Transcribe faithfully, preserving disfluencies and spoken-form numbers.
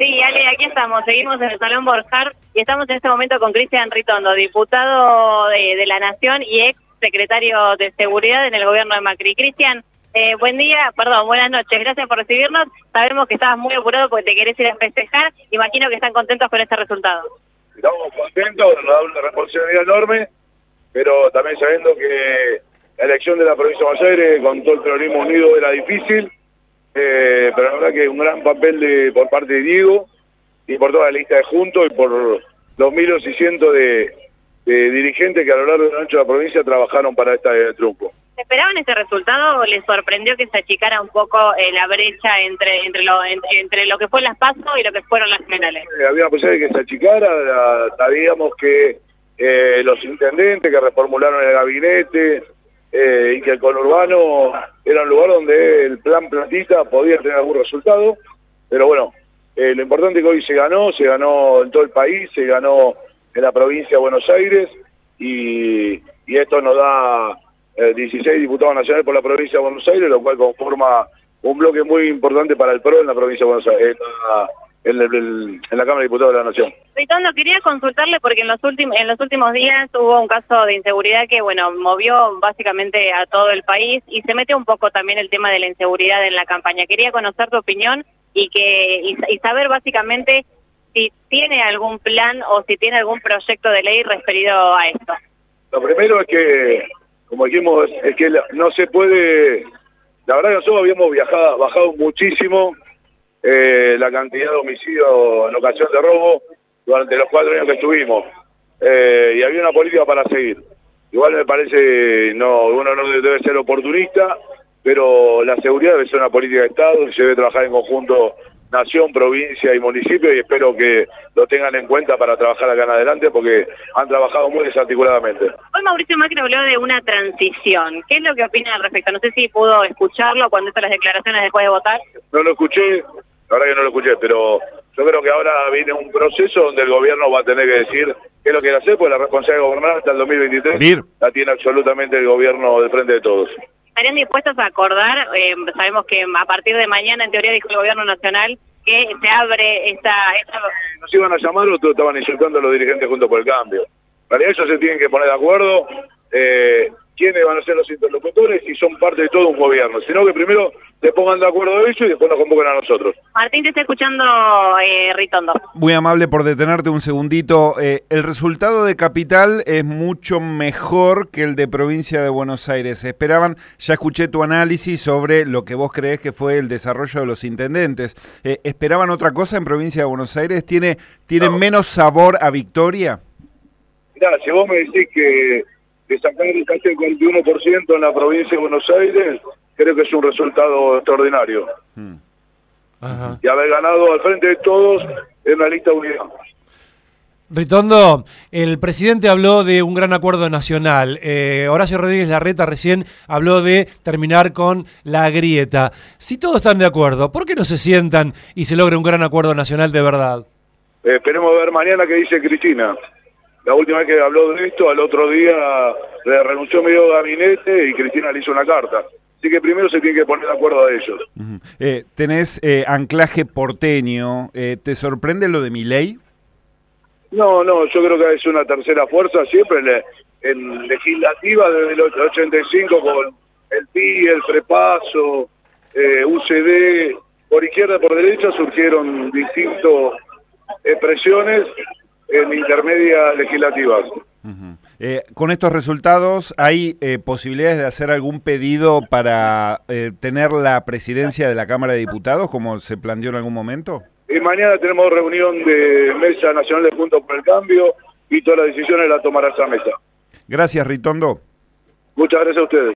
Sí, Ale, aquí estamos, seguimos en el Salón Borjar y estamos en este momento con Cristian Ritondo, diputado de, de la Nación y ex secretario de Seguridad en el gobierno de Macri. Cristian, eh, buen día, perdón, buenas noches, gracias por recibirnos. Sabemos que estabas muy apurado porque te querés ir a festejar, imagino que están contentos con este resultado. Estamos contentos, nos da una responsabilidad enorme, pero también sabiendo que la elección de la provincia de Buenos Aires con todo el peronismo unido era difícil. Eh, pero la verdad que un gran papel de, por parte de Diego y por toda la lista de Juntos y por los miles y cientos de, de dirigentes que a lo largo y ancho de la provincia trabajaron para este triunfo. ¿Esperaban este resultado o les sorprendió que se achicara un poco eh, la brecha entre entre lo entre, entre lo que fue las PASO y lo que fueron las generales? Eh, había una posibilidad de que se achicara, la, sabíamos que eh, los intendentes que reformularon el gabinete eh, y que el conurbano era un lugar donde el plan platita podía tener algún resultado, pero bueno, eh, lo importante es que hoy se ganó, se ganó en todo el país, se ganó en la provincia de Buenos Aires y, y esto nos da eh, dieciséis diputados nacionales por la provincia de Buenos Aires, lo cual conforma un bloque muy importante para el P R O en la provincia de Buenos Aires, en la, en el, en la Cámara de Diputados de la Nación. Ritondo, quería consultarle porque en los últimos en los últimos días hubo un caso de inseguridad que, bueno, movió básicamente a todo el país y se mete un poco también el tema de la inseguridad en la campaña. Quería conocer tu opinión y que y, y saber básicamente si tiene algún plan o si tiene algún proyecto de ley referido a esto. Lo primero es que, como dijimos, es que no se puede, la verdad que nosotros habíamos viajado, bajado muchísimo eh, la cantidad de homicidios en ocasión de robo durante los cuatro años que estuvimos, eh, y había una política para seguir. Igual me parece, no, uno no debe ser oportunista, pero la seguridad debe ser una política de Estado, se debe trabajar en conjunto nación, provincia y municipio, y espero que lo tengan en cuenta para trabajar acá en adelante, porque han trabajado muy desarticuladamente. Hoy Mauricio Macri habló de una transición. ¿Qué es lo que opina al respecto? No sé si pudo escucharlo cuando hizo las declaraciones después de votar. No lo escuché, la verdad que no lo escuché, pero yo creo que ahora viene un proceso donde el gobierno va a tener que decir qué es lo que quiere hacer, porque la responsabilidad de gobernar hasta el dos mil veintitrés Bien. La tiene absolutamente el gobierno del Frente de Todos. ¿Estarían dispuestos a acordar? Eh, sabemos que a partir de mañana, en teoría, dijo el gobierno nacional que se abre esta... esta... Nos iban a llamar, otros estaban insultando a los dirigentes Juntos por el Cambio. Para eso se tienen que poner de acuerdo eh, quiénes van a ser los interlocutores y son parte de todo un gobierno. Sino que primero se pongan de acuerdo de ellos y después nos convocan a nosotros. Martín, te está escuchando eh, Ritondo. Muy amable por detenerte un segundito. Eh, el resultado de Capital es mucho mejor que el de Provincia de Buenos Aires. Esperaban, ya escuché tu análisis sobre lo que vos creés que fue el desarrollo de los intendentes. Eh, ¿Esperaban otra cosa en Provincia de Buenos Aires? ¿Tiene, tiene no. menos sabor a victoria? Mirá, si vos me decís que, que sacar casi el cuarenta y uno por ciento en la Provincia de Buenos Aires, creo que es un resultado extraordinario. Hmm. Ajá. Y haber ganado al Frente de Todos en una lista unida. Ritondo, el presidente habló de un gran acuerdo nacional. Eh, Horacio Rodríguez Larreta recién habló de terminar con la grieta. Si todos están de acuerdo, ¿por qué no se sientan y se logra un gran acuerdo nacional de verdad? Eh, esperemos ver mañana qué dice Cristina. La última vez que habló de esto, al otro día le renunció medio gabinete y Cristina le hizo una carta. Así que primero se tiene que poner de acuerdo a ellos. Uh-huh. eh, tenés eh, anclaje porteño. Eh, ¿Te sorprende lo de Milei? No, no, yo creo que es una tercera fuerza siempre en, en legislativa desde el ochenta y cinco con el P I, el Frepaso, eh, U C D. Por izquierda y por derecha surgieron distintas expresiones en intermedias legislativas. Uh-huh. Eh, con estos resultados, ¿hay eh, posibilidades de hacer algún pedido para eh, tener la presidencia de la Cámara de Diputados, como se planteó en algún momento? Y mañana tenemos reunión de Mesa Nacional de Juntos por el Cambio y todas las decisiones las tomará esa mesa. Gracias, Ritondo. Muchas gracias a ustedes.